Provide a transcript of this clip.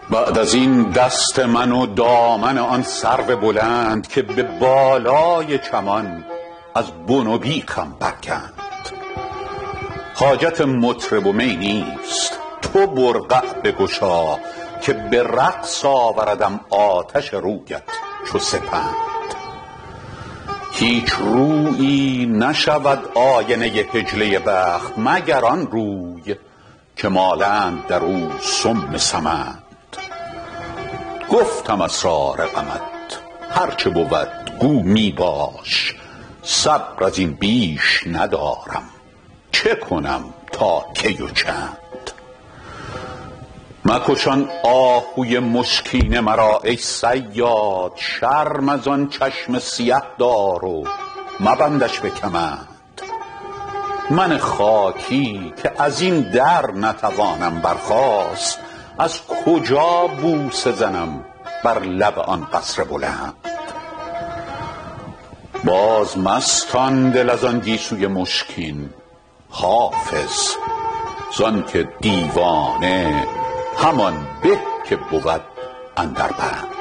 بعد از این دست من و دامن آن سرو بلند که به بالای چمان از بن و بیخم برکند، حاجت مطرب و می نیست، تو برقع بگشا که به رقص آوردم آتش رویت چو سپند. هیچ رویی نشود آینه هجله بخت مگر آن روی که مالند در او سم سمند. گفتم اسرار غمت هرچه بود گو می باش، صبر از این بیش ندارم چه کنم تا کی و چند. مکشان آهوی مشکین مرا ای صیاد، شرم از آن چشم سیه دار و مبندش به کمند. من خاکی که از این در نتوانم برخاست، از کجا بوسه زنم بر لب آن قصر بلند. باز مستان دل از آن گیسوی مشکین، حافظ زان که دیوانه همان به که بود اندر بند.